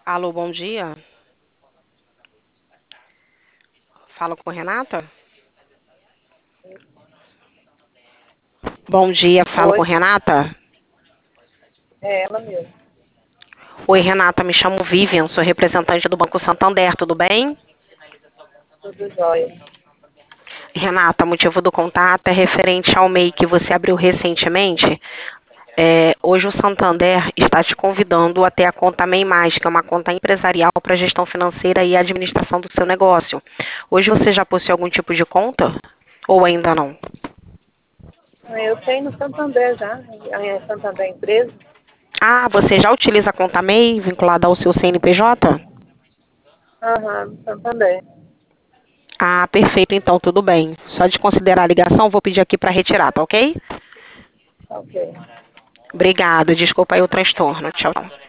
Alô, bom dia. Falo com Renata? Bom dia, falo com Oi, Renata? é ela mesmo. Oi, Renata, me chamo Vivian, sou representante do Banco Santander, tudo bem? Tudo jóia. Renata, motivo do contato é referente ao MEI que você abriu recentemente. Hoje o Santander está te convidando a ter a conta MEI+, que é uma conta empresarial para gestão financeira e administração do seu negócio. Hoje você já possui algum tipo de conta? Ou ainda não? Eu tenho no Santander já, a Santander Empresa. Ah, você já utiliza a conta MEI vinculada ao seu CNPJ? Aham, no Santander. Ah, perfeito, então tudo bem. Só de considerar a ligação, vou pedir aqui para retirar, tá ok? Ok. Obrigada, desculpa aí o transtorno. Tchau.